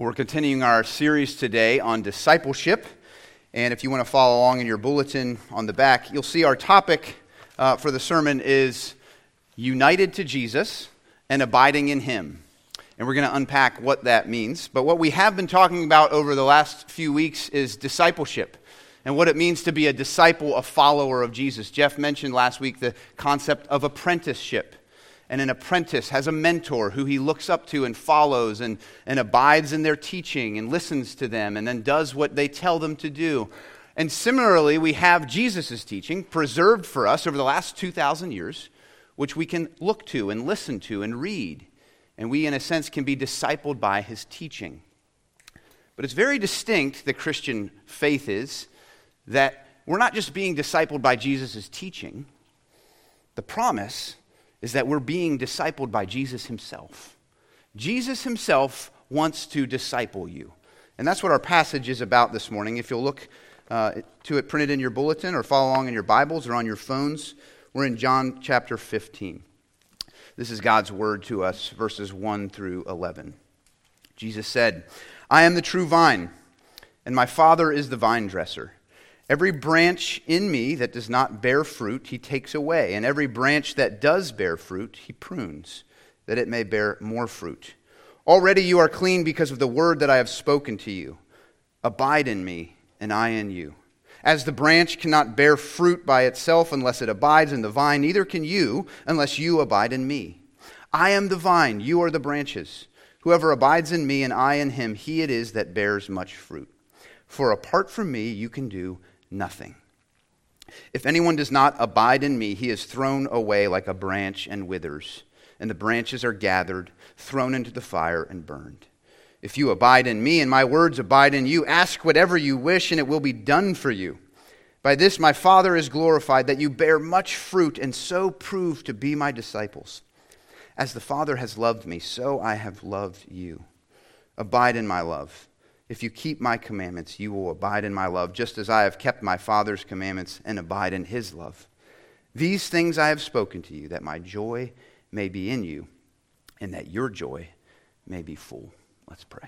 We're continuing our series today on discipleship, and if you want to follow along in your bulletin on the back, you'll see our topic for the sermon is United to Jesus and Abiding in Him. And we're going to unpack what that means. But what we have been talking about over the last few weeks is discipleship and what it means to be a disciple, a follower of Jesus. Jeff mentioned last week the concept of apprenticeship. And an apprentice has a mentor who he looks up to and follows and abides in their teaching and listens to them and then does what they tell them to do. And similarly, we have Jesus' teaching preserved for us over the last 2,000 years, which we can look to and listen to and read. And we, in a sense, can be discipled by his teaching. But it's very distinct, the Christian faith is, that we're not just being discipled by Jesus' teaching. The promise is that we're being discipled by Jesus himself. Jesus himself wants to disciple you. And that's what our passage is about this morning. If you'll look to it printed in your bulletin or follow along in your Bibles or on your phones, we're in John chapter 15. This is God's word to us, verses 1 through 11. Jesus said, "I am the true vine, and my Father is the vine dresser. Every branch in me that does not bear fruit, he takes away. And every branch that does bear fruit, he prunes, that it may bear more fruit. Already you are clean because of the word that I have spoken to you. Abide in me, and I in you. As the branch cannot bear fruit by itself unless it abides in the vine, neither can you unless you abide in me. I am the vine, you are the branches. Whoever abides in me and I in him, he it is that bears much fruit. For apart from me, you can do nothing. If anyone does not abide in me, he is thrown away like a branch and withers, and the branches are gathered, thrown into the fire, and burned. If you abide in me, and my words abide in you, ask whatever you wish, and it will be done for you. By this my Father is glorified, that you bear much fruit, and so prove to be my disciples. As the Father has loved me, so I have loved you. Abide in my love. If you keep my commandments, you will abide in my love, just as I have kept my Father's commandments and abide in his love. These things I have spoken to you, that my joy may be in you, and that your joy may be full." Let's pray.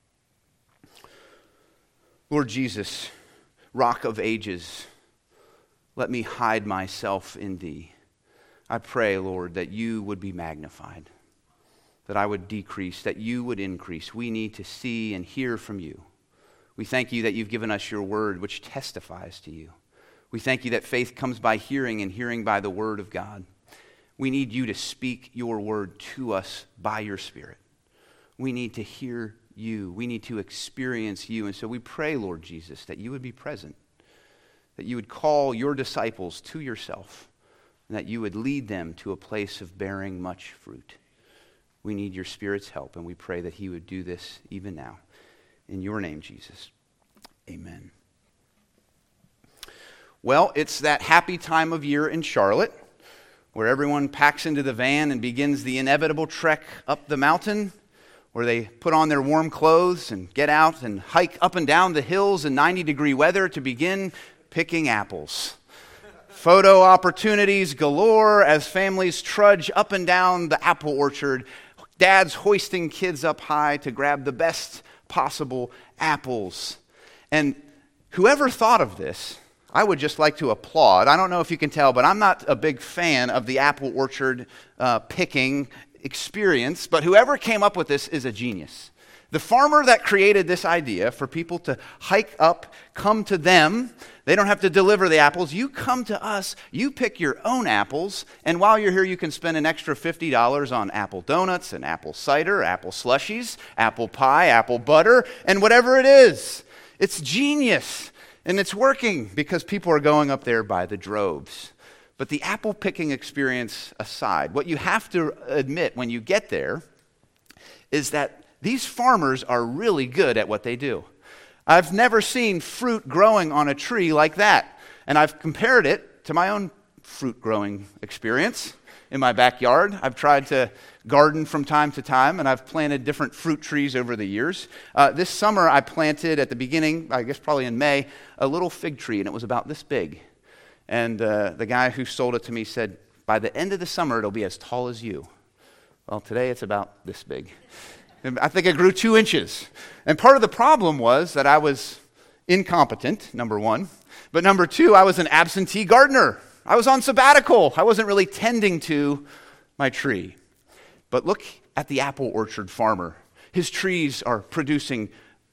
Lord Jesus, Rock of Ages, let me hide myself in thee. I pray, Lord, that you would be magnified, that I would decrease, that you would increase. We need to see and hear from you. We thank you that you've given us your word, which testifies to you. We thank you that faith comes by hearing and hearing by the word of God. We need you to speak your word to us by your Spirit. We need to hear you. We need to experience you. And so we pray, Lord Jesus, that you would be present, that you would call your disciples to yourself, and that you would lead them to a place of bearing much fruit. We need your Spirit's help, and we pray that he would do this even now. In your name, Jesus. Amen. Well, it's that happy time of year in Charlotte where everyone packs into the van and begins the inevitable trek up the mountain, where they put on their warm clothes and get out and hike up and down the hills in 90-degree weather to begin picking apples. Photo opportunities galore as families trudge up and down the apple orchard, dads hoisting kids up high to grab the best possible apples. And whoever thought of this, I would just like to applaud. I don't know if you can tell, but I'm not a big fan of the apple orchard picking experience, but whoever came up with this is a genius. The farmer that created this idea for people to hike up, come to them, they don't have to deliver the apples. You come to us, you pick your own apples, and while you're here, you can spend an extra $50 on apple donuts and apple cider, apple slushies, apple pie, apple butter, and whatever it is. It's genius, and it's working because people are going up there by the droves. But the apple picking experience aside, what you have to admit when you get there is that these farmers are really good at what they do. I've never seen fruit growing on a tree like that. And I've compared it to my own fruit growing experience in my backyard. I've tried to garden from time to time, and I've planted different fruit trees over the years. This summer, I planted at the beginning, I guess probably in May, a little fig tree, and it was about this big. And the guy who sold it to me said, by the end of the summer, it'll be as tall as you. Well, today it's about this big. I think it grew 2 inches. And part of the problem was that I was incompetent, number one. But number two, I was an absentee gardener. I was on sabbatical. I wasn't really tending to my tree. But look at the apple orchard farmer. His trees are producing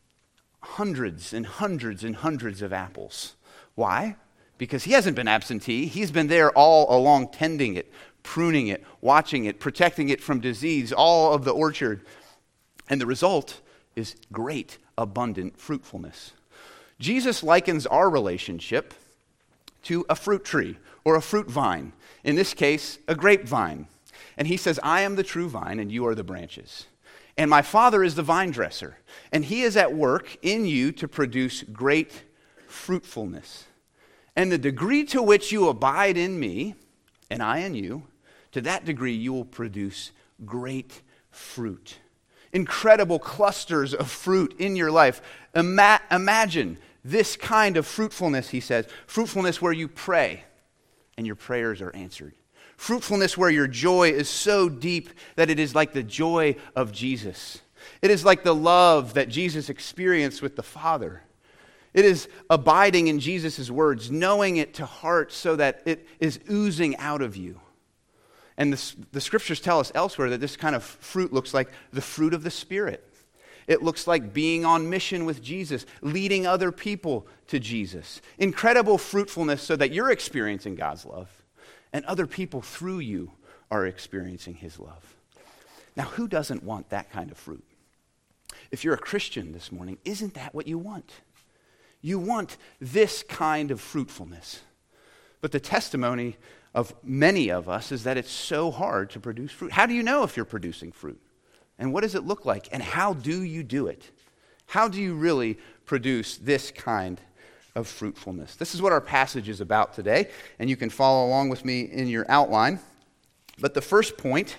hundreds and hundreds and hundreds of apples. Why? Because he hasn't been absentee. He's been there all along tending it, pruning it, watching it, protecting it from disease, all of the orchard. And the result is great, abundant fruitfulness. Jesus likens our relationship to a fruit tree or a fruit vine. In this case, a grapevine. And he says, I am the true vine and you are the branches. And my Father is the vine dresser. And he is at work in you to produce great fruitfulness. And the degree to which you abide in me, and I in you, to that degree you will produce great fruit. Incredible clusters of fruit in your life. Imagine this kind of fruitfulness, he says. Fruitfulness where you pray and your prayers are answered. Fruitfulness where your joy is so deep that it is like the joy of Jesus. It is like the love that Jesus experienced with the Father. It is abiding in Jesus' words, knowing it to heart so that it is oozing out of you. And the scriptures tell us elsewhere that this kind of fruit looks like the fruit of the Spirit. It looks like being on mission with Jesus, leading other people to Jesus. Incredible fruitfulness so that you're experiencing God's love and other people through you are experiencing his love. Now, who doesn't want that kind of fruit? If you're a Christian this morning, isn't that what you want? You want this kind of fruitfulness. But the testimony of many of us is that it's so hard to produce fruit. How do you know if you're producing fruit? And what does it look like? And how do you do it? How do you really produce this kind of fruitfulness? This is what our passage is about today, and you can follow along with me in your outline. But the first point,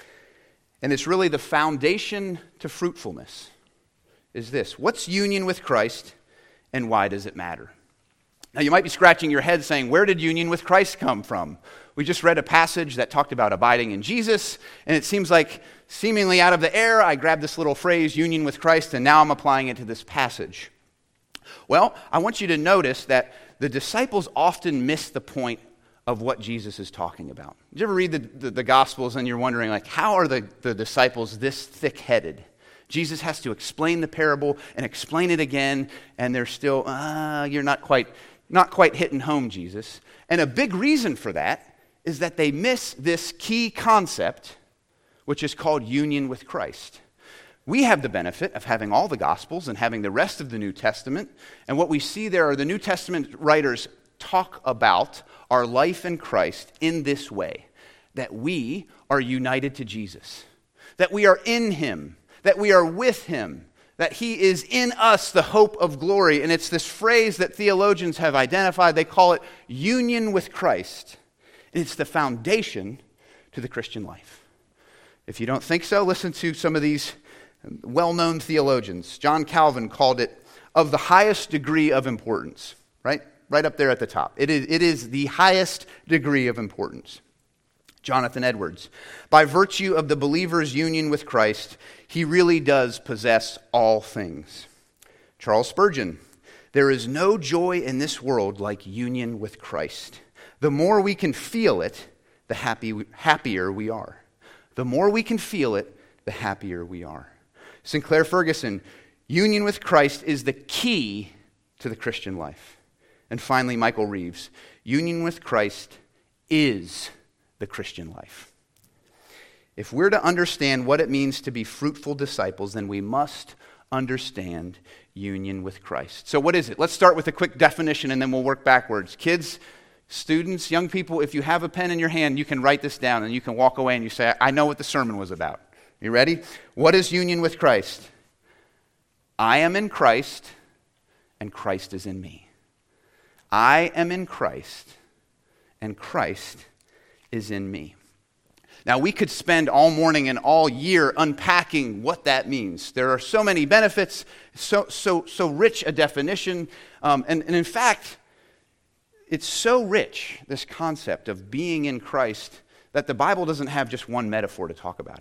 and it's really the foundation to fruitfulness, is this. What's union with Christ, and why does it matter? Now, you might be scratching your head saying, where did union with Christ come from? We just read a passage that talked about abiding in Jesus, and it seems like seemingly out of the air, I grabbed this little phrase, union with Christ, and now I'm applying it to this passage. Well, I want you to notice that the disciples often miss the point of what Jesus is talking about. Did you ever read the Gospels and you're wondering, like, how are the disciples this thick-headed? Jesus has to explain the parable and explain it again, and they're still, you're not quite hitting home, Jesus. And a big reason for that is that they miss this key concept, which is called union with Christ. We have the benefit of having all the Gospels and having the rest of the New Testament, and what we see there are the New Testament writers talk about our life in Christ in this way, that we are united to Jesus, that we are in him, that we are with him, that he is in us, the hope of glory. And it's this phrase that theologians have identified. They call it union with Christ. And it's the foundation to the Christian life. If you don't think so, listen to some of these well-known theologians. John Calvin called it of the highest degree of importance, right? Right up there at the top. It is the highest degree of importance. Jonathan Edwards, by virtue of the believer's union with Christ, he really does possess all things. Charles Spurgeon, there is no joy in this world like union with Christ. The more we can feel it, the happier we are. The more we can feel it, the happier we are. Sinclair Ferguson, union with Christ is the key to the Christian life. And finally, Michael Reeves, union with Christ is the Christian life. If we're to understand what it means to be fruitful disciples, then we must understand union with Christ. So what is it? Let's start with a quick definition and then we'll work backwards. Kids, students, young people, if you have a pen in your hand, you can write this down and you can walk away and you say, I know what the sermon was about. You ready? What is union with Christ? I am in Christ and Christ is in me. I am in Christ and Christ is in me. Now, we could spend all morning and all year unpacking what that means. There are so many benefits, so rich a definition, and in fact, it's so rich, this concept of being in Christ, that the Bible doesn't have just one metaphor to talk about it.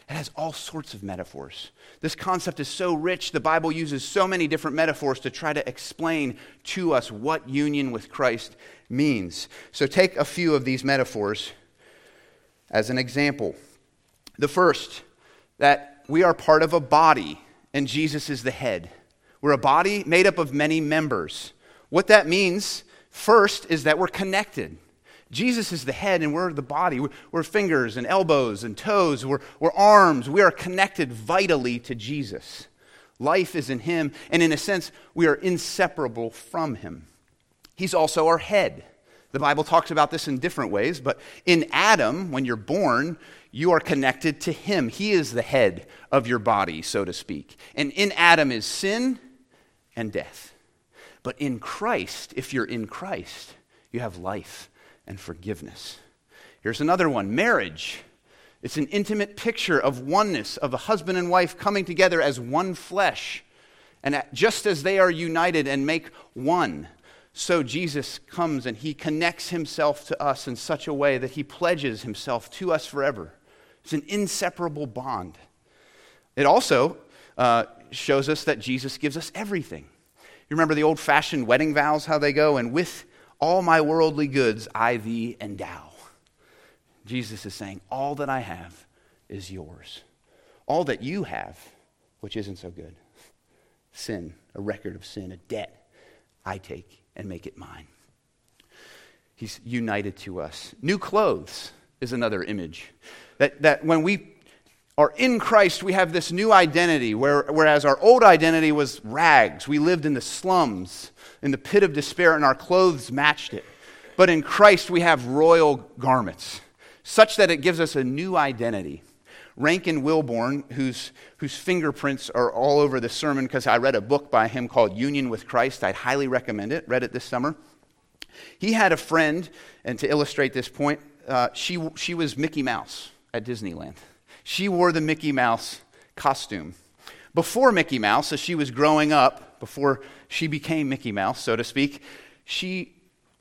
It has all sorts of metaphors. This concept is so rich, the Bible uses so many different metaphors to try to explain to us what union with Christ means. So take a few of these metaphors as an example. The first, that we are part of a body, and Jesus is the head. We're a body made up of many members. What that means, first, is that we're connected. Jesus is the head and we're the body. We're fingers and elbows and toes. We're arms. We are connected vitally to Jesus. Life is in him, and in a sense, we are inseparable from him. He's also our head. The Bible talks about this in different ways, but in Adam, when you're born, you are connected to him. He is the head of your body, so to speak. And in Adam is sin and death. But in Christ, if you're in Christ, you have life and forgiveness. Here's another one, marriage. It's an intimate picture of oneness, of a husband and wife coming together as one flesh. And just as they are united and make one, so Jesus comes and he connects himself to us in such a way that he pledges himself to us forever. It's an inseparable bond. It also shows us that Jesus gives us everything. You remember the old-fashioned wedding vows, how they go? And with all my worldly goods, I thee endow. Jesus is saying, all that I have is yours. All that you have, which isn't so good. Sin, a record of sin, a debt, I take and make it mine. He's united to us. New clothes is another image. That when we are in Christ, we have this new identity, whereas our old identity was rags. We lived in the slums, in the pit of despair, and our clothes matched it. But in Christ, we have royal garments, such that it gives us a new identity. Rankin Wilbourne, whose fingerprints are all over the sermon, because I read a book by him called Union with Christ. I'd highly recommend it. Read it this summer. He had a friend, and to illustrate this point, she was Mickey Mouse at Disneyland. She wore the Mickey Mouse costume. Before Mickey Mouse, as she was growing up, before she became Mickey Mouse, so to speak, she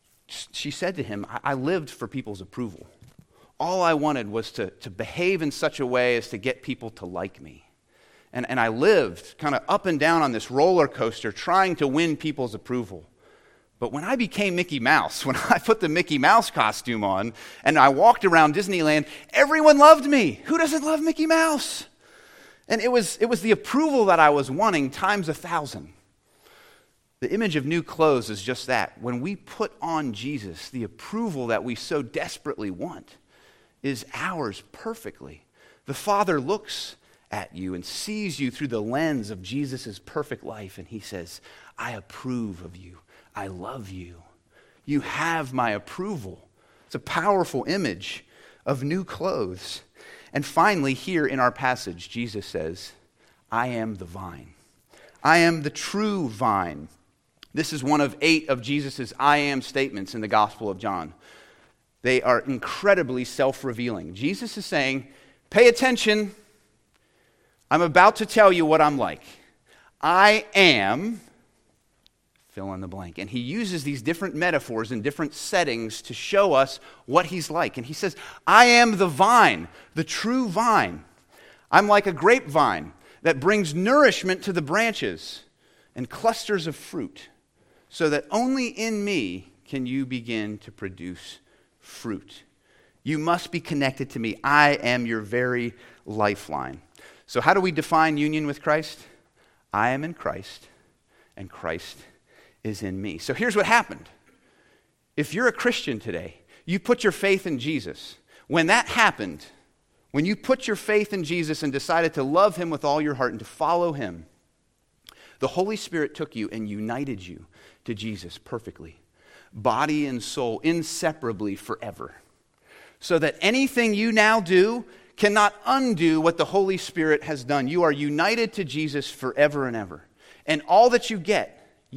said to him, I lived for people's approval. All I wanted was to behave in such a way as to get people to like me. And I lived kind of up and down on this roller coaster trying to win people's approval. But when I became Mickey Mouse, when I put the Mickey Mouse costume on and I walked around Disneyland, everyone loved me. Who doesn't love Mickey Mouse? And it was the approval that I was wanting times 1,000. The image of new clothes is just that. When we put on Jesus, the approval that we so desperately want is ours perfectly. The Father looks at you and sees you through the lens of Jesus' perfect life, and he says, I approve of you. I love you. You have my approval. It's a powerful image of new clothes. And finally, here in our passage, Jesus says, I am the vine. I am the true vine. This is one of 8 of Jesus' I am statements in the Gospel of John. They are incredibly self-revealing. Jesus is saying, pay attention. I'm about to tell you what I'm like. I am... fill in the blank. And he uses these different metaphors in different settings to show us what he's like. And he says, I am the vine, the true vine. I'm like a grapevine that brings nourishment to the branches and clusters of fruit, so that only in me can you begin to produce fruit. You must be connected to me. I am your very lifeline. So how do we define union with Christ? I am in Christ, and Christ is in me. So here's what happened. If you're a Christian today, you put your faith in Jesus. When that happened, when you put your faith in Jesus and decided to love him with all your heart and to follow him, the Holy Spirit took you and united you to Jesus perfectly, body and soul, inseparably forever. So that anything you now do cannot undo what the Holy Spirit has done. You are united to Jesus forever and ever. And all that you get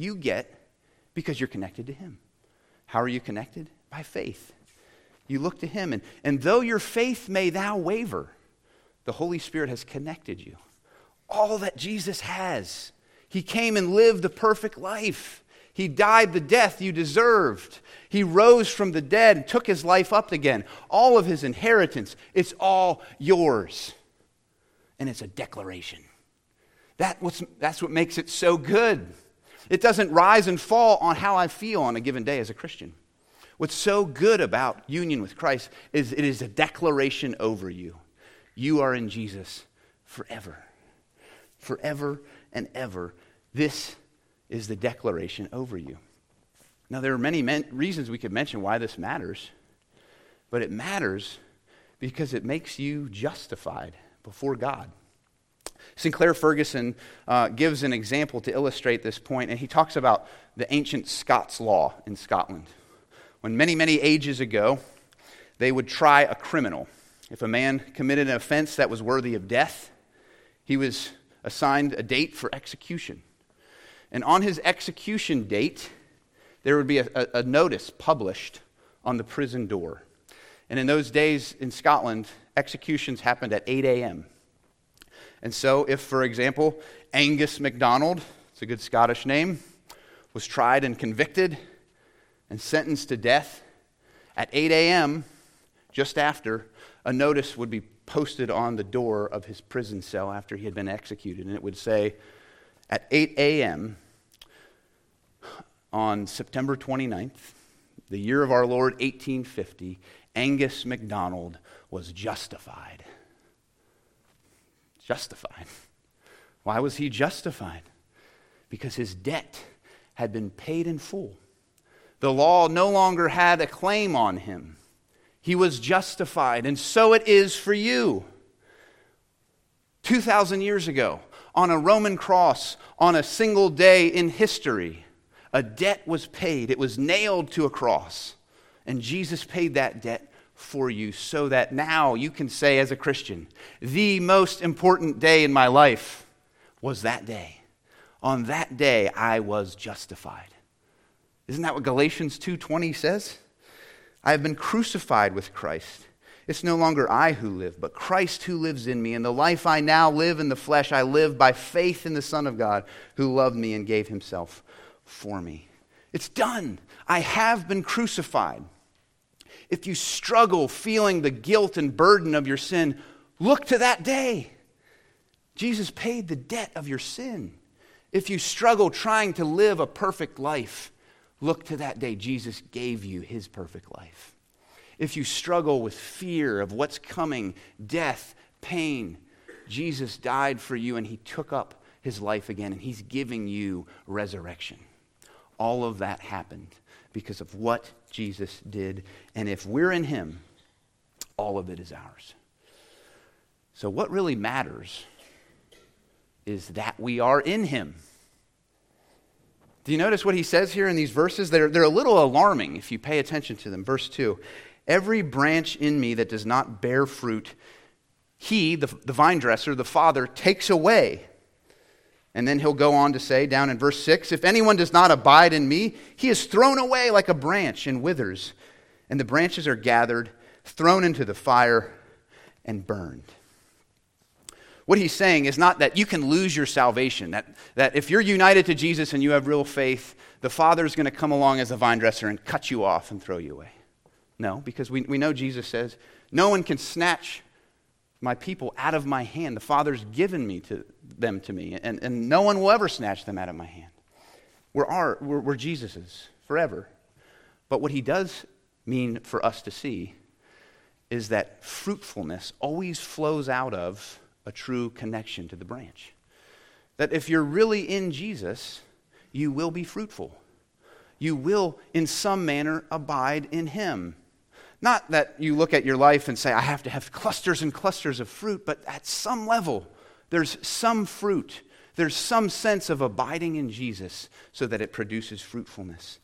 because you're connected to him. How are you connected? By faith. You look to him, and though your faith may now waver, the Holy Spirit has connected you. All that Jesus has. He came and lived the perfect life. He died the death you deserved. He rose from the dead and took his life up again. All of his inheritance, it's all yours. and it's a declaration. That's what makes it so good. It doesn't rise and fall on how I feel on a given day as a Christian. What's so good about union with Christ is it is a declaration over you. You are in Jesus forever. Forever and ever. This is the declaration over you. Now, there are many reasons we could mention why this matters, but it matters because it makes you justified before God. Sinclair Ferguson gives an example to illustrate this point, and he talks about the ancient Scots law in Scotland. When many, many ages ago, they would try a criminal. If a man committed an offense that was worthy of death, he was assigned a date for execution. And on his execution date, there would be a notice published on the prison door. And in those days in Scotland, executions happened at 8 a.m. And so if, for example, Angus MacDonald, it's a good Scottish name, was tried and convicted and sentenced to death, at 8 a.m., just after, a notice would be posted on the door of his prison cell after he had been executed. And it would say, at 8 a.m., on September 29th, the year of our Lord, 1850, Angus MacDonald was justified. Justified. Why was he justified? Because his debt had been paid in full. The law no longer had a claim on him. He was justified, and so it is for you. 2,000 years ago, on a Roman cross, on a single day in history, a debt was paid. It was nailed to a cross, and Jesus paid that debt for you so that now you can say as a Christian, the most important day in my life was that day. On that day, I was justified. Isn't that what Galatians 2:20 says? I have been crucified with Christ. It's no longer I who live, but Christ who lives in me. And the life I now live in the flesh, I live by faith in the Son of God who loved me and gave himself for me. It's done. I have been crucified. If you struggle feeling the guilt and burden of your sin, look to that day. Jesus paid the debt of your sin. If you struggle trying to live a perfect life, look to that day. Jesus gave you his perfect life. If you struggle with fear of what's coming, death, pain, Jesus died for you and he took up his life again and he's giving you resurrection. All of that happened because of what Jesus did. And if we're in him, all of it is ours. So what really matters is that we are in him. Do you notice what he says here in these verses? They're a little alarming if you pay attention to them. Verse 2, every branch in me that does not bear fruit, he, the vine dresser, the Father, takes away. And then he'll go on to say, down in verse 6, if anyone does not abide in me, he is thrown away like a branch and withers. And the branches are gathered, thrown into the fire, and burned. What he's saying is not that you can lose your salvation, that if you're united to Jesus and you have real faith, the Father's going to come along as a vine dresser and cut you off and throw you away. No, because we know Jesus says, no one can snatch my people out of my hand. The Father's given them to me, and no one will ever snatch them out of my hand. We're Jesus's forever. But what he does mean for us to see is that fruitfulness always flows out of a true connection to the branch. That if you're really in Jesus, you will be fruitful. You will, in some manner, abide in him. Not that you look at your life and say, I have to have clusters and clusters of fruit, but at some level, there's some fruit. There's some sense of abiding in Jesus so that it produces fruitfulness.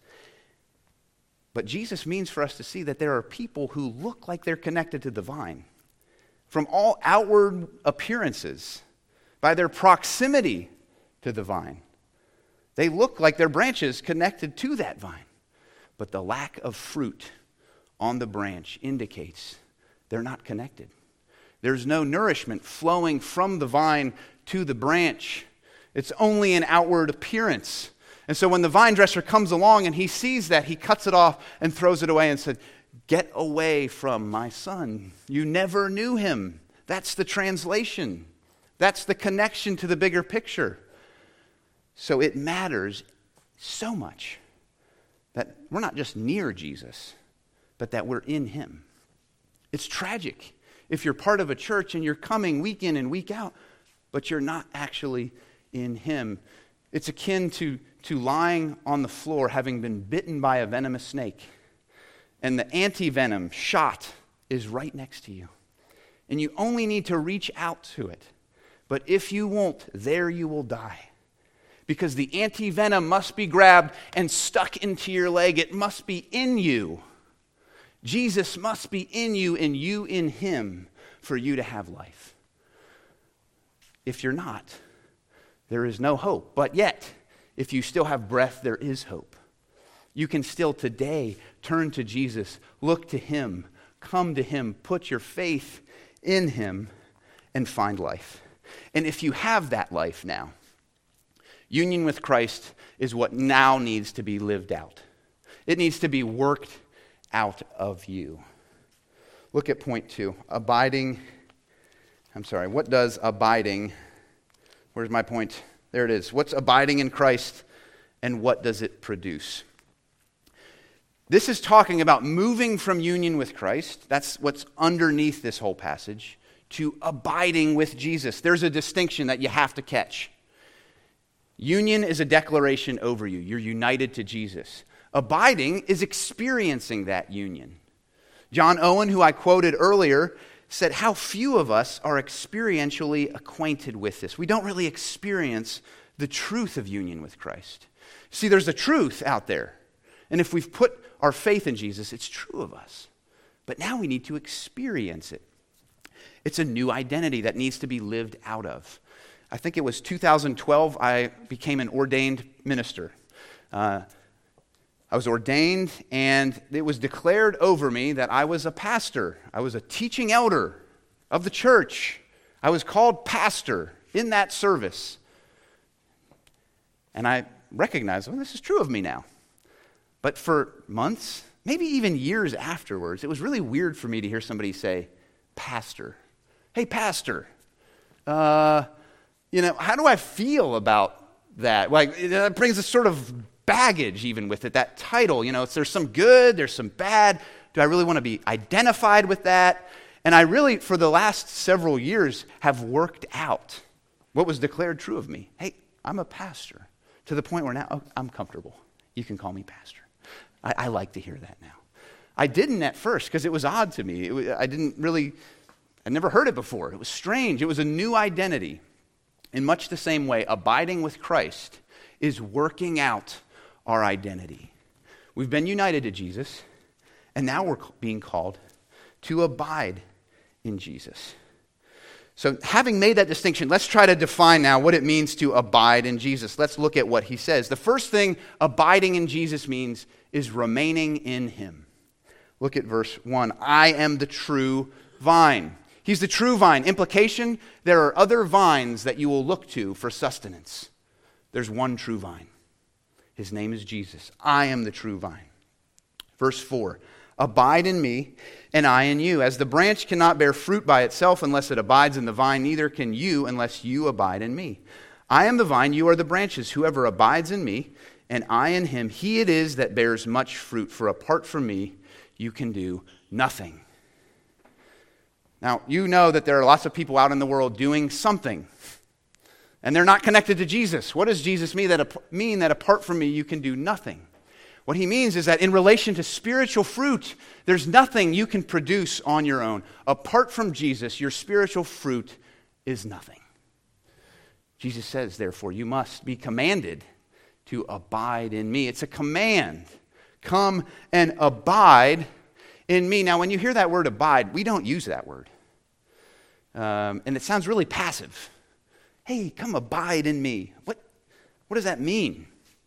But Jesus means for us to see that there are people who look like they're connected to the vine. From all outward appearances, by their proximity to the vine. They look like their branches connected to that vine. But the lack of fruit on the branch indicates they're not connected. There's no nourishment flowing from the vine to the branch. It's only an outward appearance. And so when the vine dresser comes along and he sees that, he cuts it off and throws it away and said, get away from my son. You never knew him. That's the translation. That's the connection to the bigger picture. So it matters so much that we're not just near Jesus, but that we're in him. It's tragic if you're part of a church and you're coming week in and week out, but you're not actually in him. It's akin to lying on the floor having been bitten by a venomous snake, and the anti-venom shot is right next to you. And you only need to reach out to it. But if you won't, there you will die. Because the anti-venom must be grabbed and stuck into your leg. It must be in you. Jesus must be in you and you in him for you to have life. If you're not, there is no hope. But yet, if you still have breath, there is hope. You can still today turn to Jesus, look to him, come to him, put your faith in him, and find life. And if you have that life now, union with Christ is what now needs to be lived out. It needs to be worked out of you. Look at point 2. What does abiding, where's my point? There it is. What's abiding in Christ and what does it produce? This is talking about moving from union with Christ. That's what's underneath this whole passage, to abiding with Jesus. There's a distinction that you have to catch. Union is a declaration over you. You're united to Jesus. Abiding is experiencing that union. John Owen, who I quoted earlier, said how few of us are experientially acquainted with this. We don't really experience the truth of union with Christ. See, there's a truth out there. And if we've put our faith in Jesus, it's true of us. But now we need to experience it. It's a new identity that needs to be lived out of. I think it was 2012 I became an ordained minister. I was ordained, and it was declared over me that I was a pastor. I was a teaching elder of the church. I was called pastor in that service. And I recognized, well, this is true of me now. But for months, maybe even years afterwards, it was really weird for me to hear somebody say, pastor. Hey, pastor, how do I feel about that? Like, it brings a sort of baggage even with it, that title. There's some good, there's some bad. Do I really want to be identified with that? And I really, for the last several years, have worked out what was declared true of me. Hey, I'm a pastor, to the point where now I'm comfortable. You can call me pastor. I like to hear that now. I didn't at first because it was odd to me. I'd never heard it before. It was strange. It was a new identity. In much the same way, abiding with Christ is working out our identity. We've been united to Jesus, and now we're being called to abide in Jesus. So having made that distinction, let's try to define now what it means to abide in Jesus. Let's look at what he says. The first thing abiding in Jesus means is remaining in him. Look at verse 1. I am the true vine. He's the true vine. Implication, there are other vines that you will look to for sustenance. There's one true vine. His name is Jesus. I am the true vine. Verse 4. Abide in me, and I in you. As the branch cannot bear fruit by itself unless it abides in the vine, neither can you unless you abide in me. I am the vine, you are the branches. Whoever abides in me, and I in him, he it is that bears much fruit. For apart from me, you can do nothing. Now, you know that there are lots of people out in the world doing something, and they're not connected to Jesus. What does Jesus mean that apart from me, you can do nothing? What he means is that in relation to spiritual fruit, there's nothing you can produce on your own. Apart from Jesus, your spiritual fruit is nothing. Jesus says, therefore, you must be commanded to abide in me. It's a command. Come and abide in me. Now, when you hear that word abide, we don't use that word. And it sounds really passive. Hey, come abide in me. What does that mean?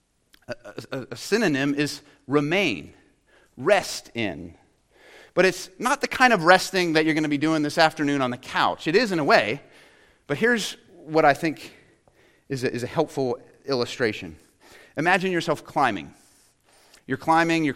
A synonym is remain, rest in. But it's not the kind of resting that you're going to be doing this afternoon on the couch. It is in a way, but here's what I think is a helpful illustration. Imagine yourself climbing. You're climbing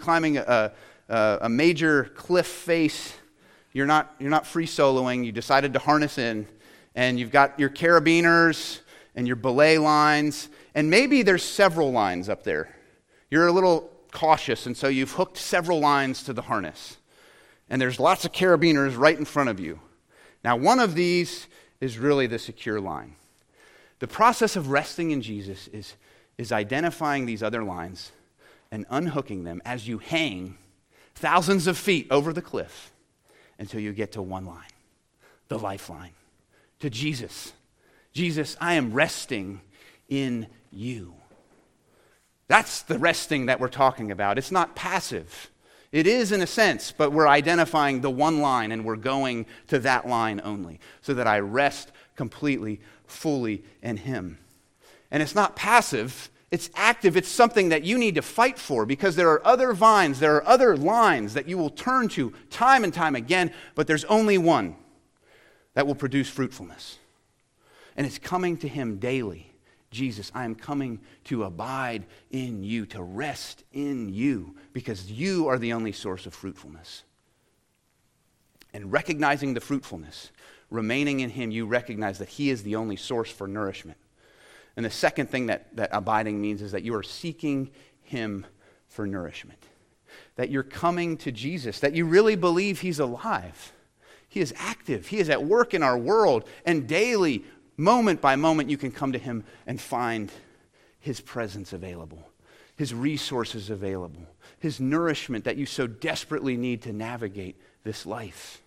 a major cliff face. You're not free soloing. You decided to harness in, And you've got your carabiners and your belay lines, and maybe there's several lines up there. You're a little cautious, and so you've hooked several lines to the harness. And there's lots of carabiners right in front of you. Now, one of these is really the secure line. The process of resting in Jesus is identifying these other lines and unhooking them as you hang thousands of feet over the cliff until you get to one line, the lifeline, to Jesus. Jesus, I am resting in you. That's the resting that we're talking about. It's not passive. It is in a sense, but we're identifying the one line and we're going to that line only so that I rest completely, fully in him. And it's not passive, it's active. It's something that you need to fight for because there are other vines, there are other lines that you will turn to time and time again, but there's only one that will produce fruitfulness. And it's coming to him daily. Jesus, I am coming to abide in you, to rest in you, because you are the only source of fruitfulness. And recognizing the fruitfulness, remaining in him, you recognize that he is the only source for nourishment. And the second thing that abiding means is that you are seeking him for nourishment. That you're coming to Jesus, that you really believe he's alive. He is active. He is at work in our world, and daily, moment by moment, you can come to him and find his presence available, his resources available, his nourishment that you so desperately need to navigate this life.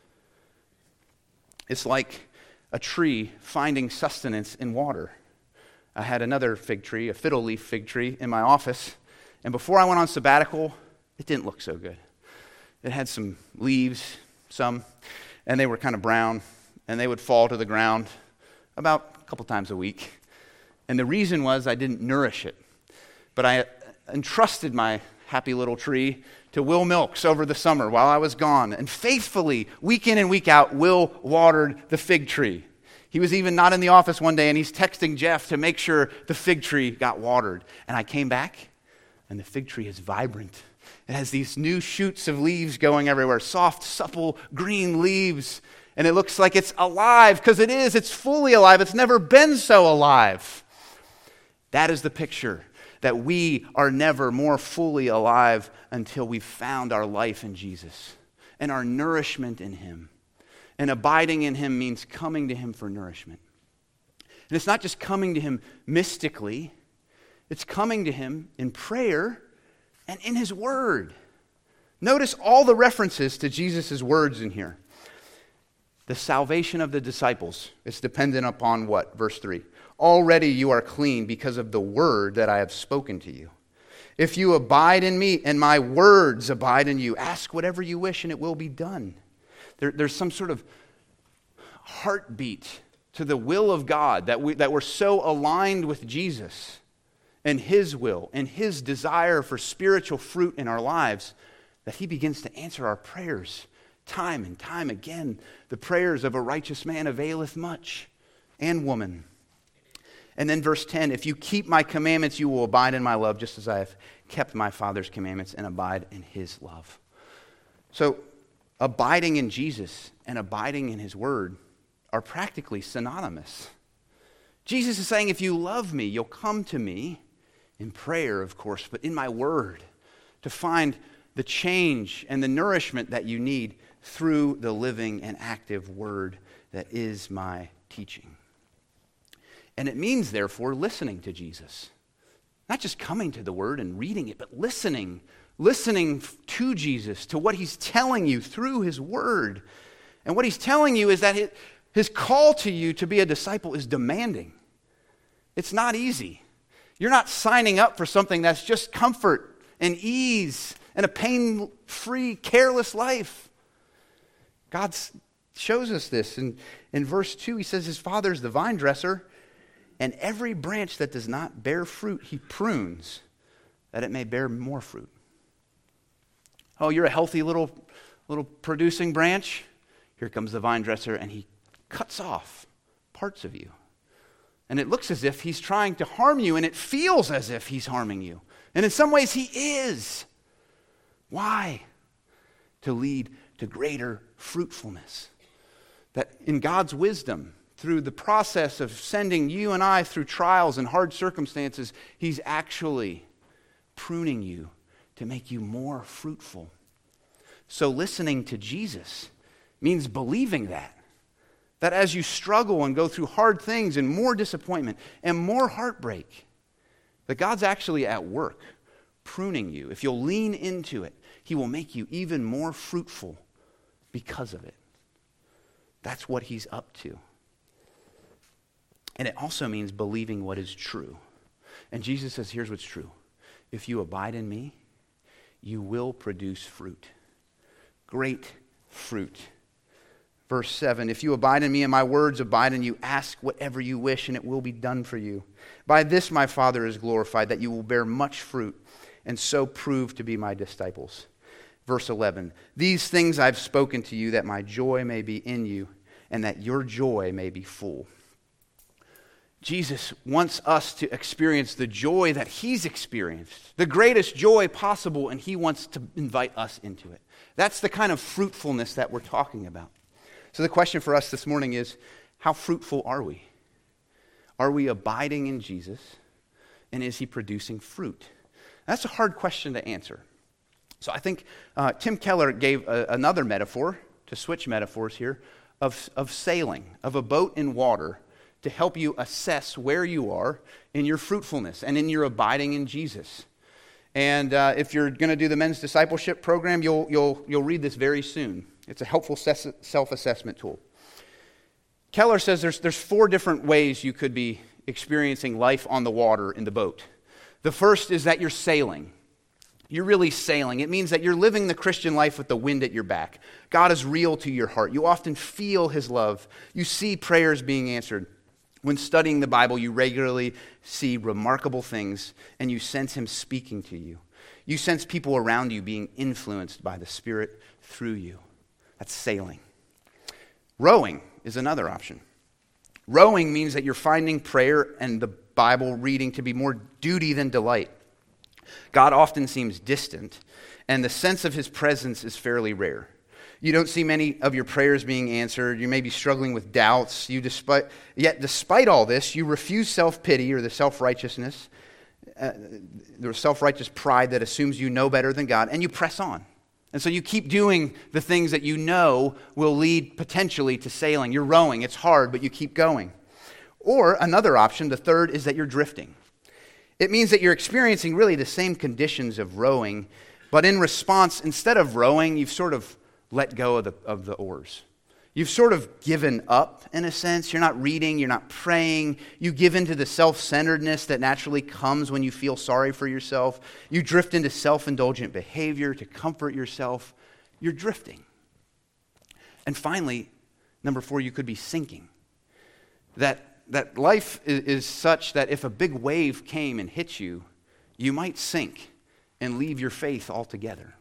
It's like a tree finding sustenance in water. I had another fig tree, a fiddle leaf fig tree, in my office, and before I went on sabbatical, it didn't look so good. It had some leaves, and they were kind of brown, and they would fall to the ground about a couple times a week. And the reason was I didn't nourish it. But I entrusted my happy little tree to Will Milks over the summer while I was gone. And faithfully, week in and week out, Will watered the fig tree. He was even not in the office one day, and he's texting Jeff to make sure the fig tree got watered. And I came back, and the fig tree is vibrant. It has these new shoots of leaves going everywhere, soft, supple, green leaves. And it looks like it's alive, because it is. It's fully alive. It's never been so alive. That is the picture, that we are never more fully alive until we've found our life in Jesus and our nourishment in him. And abiding in him means coming to him for nourishment. And it's not just coming to him mystically. It's coming to him in prayer and in his word. Notice all the references to Jesus' words in here. The salvation of the disciples is dependent upon what? Verse 3. Already you are clean because of the word that I have spoken to you. If you abide in me and my words abide in you, ask whatever you wish and it will be done. There's some sort of heartbeat to the will of God that we're so aligned with Jesus and his will and his desire for spiritual fruit in our lives that he begins to answer our prayers time and time again. The prayers of a righteous man availeth much, and woman. And then verse 10, if you keep my commandments, you will abide in my love, just as I have kept my Father's commandments and abide in his love. So, abiding in Jesus and abiding in his word are practically synonymous. Jesus is saying, if you love me, you'll come to me in prayer, of course, but in my word to find the change and the nourishment that you need through the living and active word that is my teaching. And it means, therefore, listening to Jesus. Not just coming to the word and reading it, but listening to Jesus, to what he's telling you through his word. And what he's telling you is that his call to you to be a disciple is demanding. It's not easy. You're not signing up for something that's just comfort and ease and a pain-free, careless life. God shows us this. In verse 2, he says his Father is the vine dresser, and every branch that does not bear fruit, he prunes, that it may bear more fruit. Oh, you're a healthy little producing branch? Here comes the vine dresser, and he cuts off parts of you. And it looks as if he's trying to harm you, and it feels as if he's harming you. And in some ways, he is. Why? To lead to greater fruitfulness. That in God's wisdom, through the process of sending you and I through trials and hard circumstances, he's actually pruning you to make you more fruitful. So listening to Jesus means believing that as you struggle and go through hard things and more disappointment and more heartbreak, that God's actually at work pruning you. If you'll lean into it, he will make you even more fruitful because of it. That's what he's up to. And it also means believing what is true. And Jesus says, here's what's true. If you abide in me, you will produce fruit. Great fruit. Verse 7, if you abide in me and my words abide in you, ask whatever you wish and it will be done for you. By this my Father is glorified, that you will bear much fruit and so prove to be my disciples. Verse 11, these things I've spoken to you that my joy may be in you and that your joy may be full. Jesus wants us to experience the joy that he's experienced, the greatest joy possible, and he wants to invite us into it. That's the kind of fruitfulness that we're talking about. So the question for us this morning is, how fruitful are we? Are we abiding in Jesus? And is he producing fruit? That's a hard question to answer. So I think Tim Keller gave another metaphor, to switch metaphors here, of sailing, of a boat in water, to help you assess where you are in your fruitfulness and in your abiding in Jesus. And if you're going to do the men's discipleship program, you'll read this very soon. It's a helpful self-assessment tool. Keller says there's 4 different ways you could be experiencing life on the water in the boat. The first is that you're sailing. You're really sailing. It means that you're living the Christian life with the wind at your back. God is real to your heart. You often feel his love. You see prayers being answered. When studying the Bible, you regularly see remarkable things, and you sense him speaking to you. You sense people around you being influenced by the Spirit through you. That's sailing. Rowing is another option. Rowing means that you're finding prayer and the Bible reading to be more duty than delight. God often seems distant, and the sense of his presence is fairly rare. You don't see many of your prayers being answered. You may be struggling with doubts. Yet despite all this, you refuse self-pity or the self-righteousness, the self-righteous pride that assumes you know better than God, and you press on. And so you keep doing the things that you know will lead potentially to sailing. You're rowing. It's hard, but you keep going. Or another option, the third, is that you're drifting. It means that you're experiencing really the same conditions of rowing, but in response, instead of rowing, you've sort of let go of the oars. You've sort of given up, in a sense. You're not reading, you're not praying. You give into the self-centeredness that naturally comes when you feel sorry for yourself. You drift into self-indulgent behavior to comfort yourself. You're drifting. And finally, number 4, you could be sinking. That life is such that if a big wave came and hit you, you might sink and leave your faith altogether.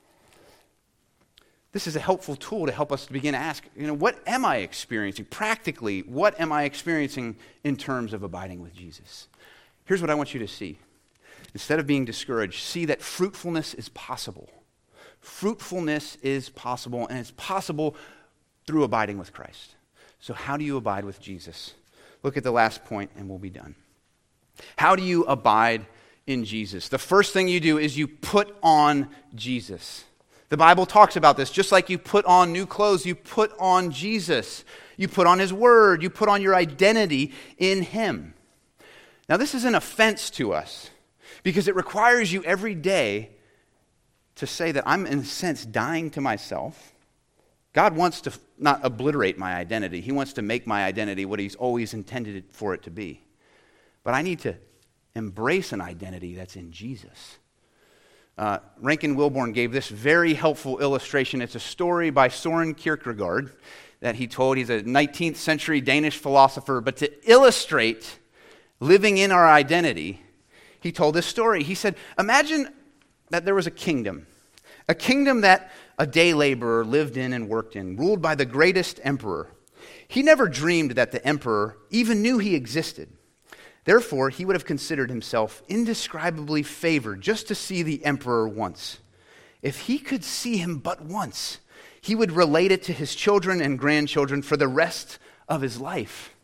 This is a helpful tool to help us to begin to ask, what am I experiencing? Practically, what am I experiencing in terms of abiding with Jesus? Here's what I want you to see. Instead of being discouraged, see that fruitfulness is possible. Fruitfulness is possible, and it's possible through abiding with Christ. So how do you abide with Jesus? Look at the last point, and we'll be done. How do you abide in Jesus? The first thing you do is you put on Jesus. The Bible talks about this. Just like you put on new clothes, you put on Jesus. You put on his word. You put on your identity in him. Now, this is an offense to us because it requires you every day to say that I'm, in a sense, dying to myself. God wants to not obliterate my identity. He wants to make my identity what he's always intended for it to be. But I need to embrace an identity that's in Jesus. Rankin Wilbourn gave this very helpful illustration. It's a story by Søren Kierkegaard that he told. He's a 19th century Danish philosopher. But to illustrate living in our identity, he told this story. He said, imagine that there was a kingdom that a day laborer lived in and worked in, ruled by the greatest emperor. He never dreamed that the emperor even knew he existed. Therefore, he would have considered himself indescribably favored just to see the emperor once. If he could see him but once, he would relate it to his children and grandchildren for the rest of his life.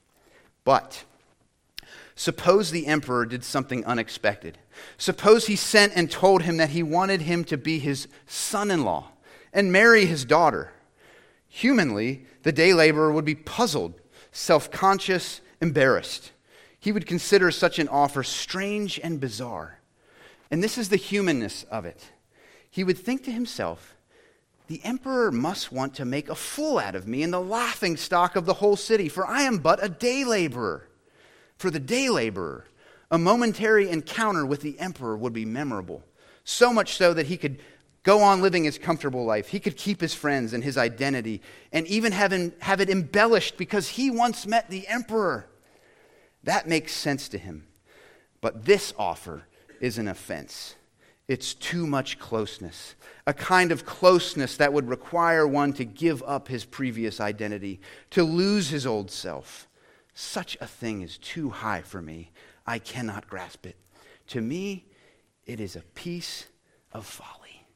But suppose the emperor did something unexpected. Suppose he sent and told him that he wanted him to be his son-in-law and marry his daughter. Humanly, the day laborer would be puzzled, self-conscious, embarrassed. He would consider such an offer strange and bizarre. And this is the humanness of it. He would think to himself, the emperor must want to make a fool out of me and the laughingstock of the whole city, for I am but a day laborer. For the day laborer, a momentary encounter with the emperor would be memorable, so much so that he could go on living his comfortable life. He could keep his friends and his identity and even have it embellished because he once met the emperor. That makes sense to him. But this offer is an offense. It's too much closeness, a kind of closeness that would require one to give up his previous identity, to lose his old self. Such a thing is too high for me. I cannot grasp it. To me, it is a piece of folly.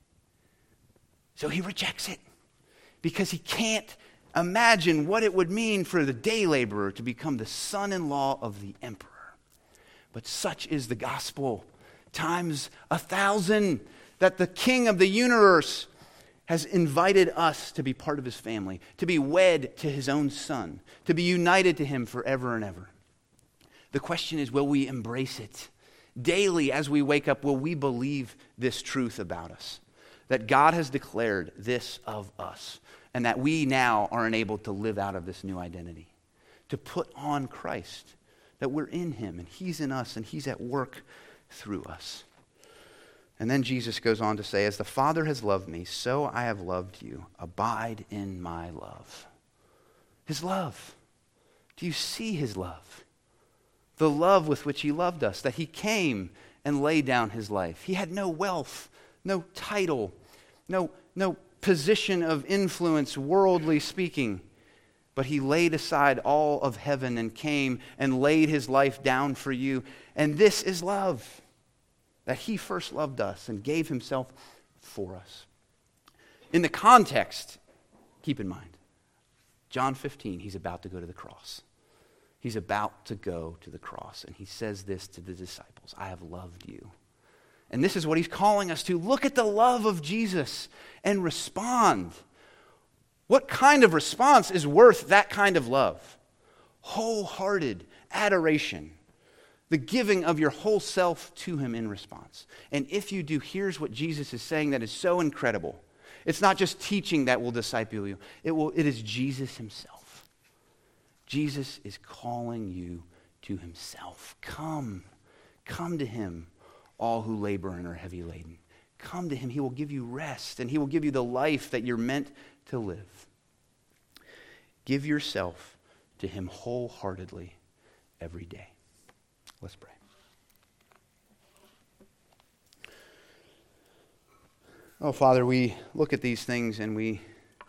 So he rejects it because he can't imagine what it would mean for the day laborer to become the son-in-law of the emperor. But such is the gospel, times 1,000, that the King of the universe has invited us to be part of his family, to be wed to his own son, to be united to him forever and ever. The question is, will we embrace it? Daily as we wake up, will we believe this truth about us? That God has declared this of us, and that we now are enabled to live out of this new identity, to put on Christ, that we're in him, and he's in us, and he's at work through us. And then Jesus goes on to say, as the Father has loved me, so I have loved you. Abide in my love. His love. Do you see his love? The love with which he loved us, that he came and laid down his life. He had no wealth, no title, no position of influence, worldly speaking. But he laid aside all of heaven and came and laid his life down for you. And this is love, that he first loved us and gave himself for us. In the context, keep in mind, John 15, he's about to go to the cross. He's about to go to the cross, and he says this to the disciples, I have loved you. And this is what he's calling us to. Look at the love of Jesus and respond. What kind of response is worth that kind of love? Wholehearted adoration. The giving of your whole self to him in response. And if you do, here's what Jesus is saying that is so incredible. It's not just teaching that will disciple you. It is Jesus himself. Jesus is calling you to himself. Come to him, all who labor and are heavy laden. Come to him. He will give you rest, and he will give you the life that you're meant to live. Give yourself to him wholeheartedly every day. Let's pray. Oh, Father, we look at these things and we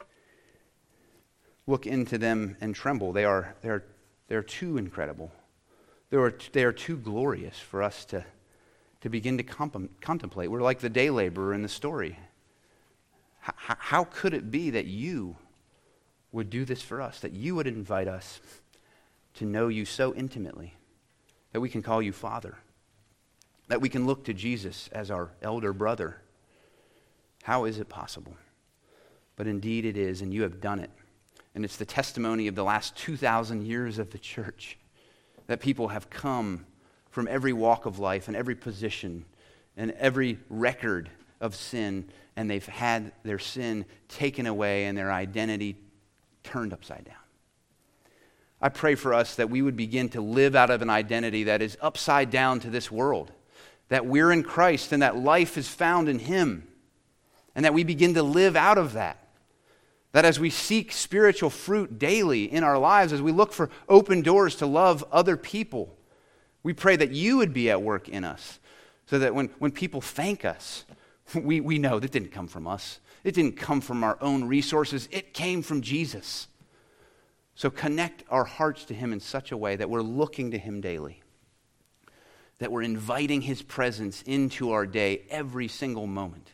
look into them and tremble. They are too incredible. They are too glorious for us to begin to contemplate. We're like the day laborer in the story. How could it be that you would do this for us, that you would invite us to know you so intimately, that we can call you Father, that we can look to Jesus as our elder brother? How is it possible? But indeed it is, and you have done it. And it's the testimony of the last 2,000 years of the church, that people have come from every walk of life and every position and every record of sin, and they've had their sin taken away and their identity turned upside down. I pray for us that we would begin to live out of an identity that is upside down to this world, that we're in Christ and that life is found in him, and that we begin to live out of that. That as we seek spiritual fruit daily in our lives, as we look for open doors to love other people, we pray that you would be at work in us, so that when people thank us, we know that didn't come from us. It didn't come from our own resources. It came from Jesus. So connect our hearts to him in such a way that we're looking to him daily, that we're inviting his presence into our day every single moment,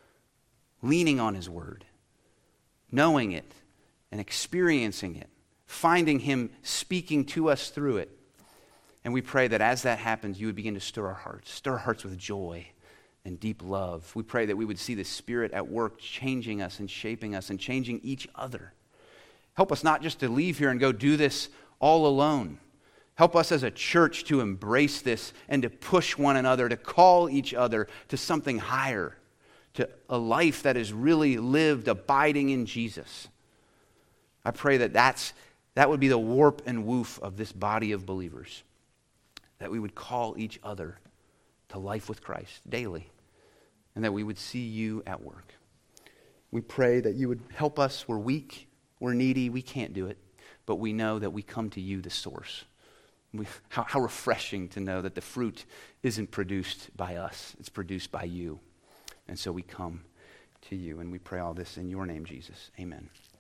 leaning on his word, knowing it and experiencing it, finding him speaking to us through it. And we pray that as that happens, you would begin to stir our hearts with joy and deep love. We pray that we would see the Spirit at work changing us and shaping us and changing each other. Help us not just to leave here and go do this all alone. Help us as a church to embrace this and to push one another, to call each other to something higher, to a life that is really lived abiding in Jesus. I pray that that would be the warp and woof of this body of believers, that we would call each other to life with Christ daily, and that we would see you at work. We pray that you would help us. We're weak, we're needy, we can't do it, but we know that we come to you, the source. How refreshing to know that the fruit isn't produced by us, it's produced by you. And so we come to you, and we pray all this in your name, Jesus. Amen.